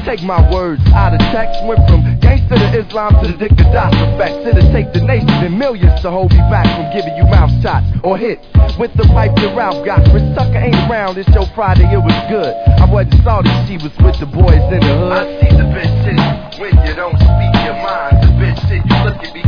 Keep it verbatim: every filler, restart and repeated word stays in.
Take my words out of text. Went from gangster to Islam to the Dick of Das effects. It'll take the nation and millions to hold me back from giving you mouth shots or hits with the pipe that Ralph got. Chris Tucker ain't around. This show Friday, it was good. I wasn't salty, she was with the boys in the hood. I see the bitch shit when you don't speak your mind. The bitch shit you look at me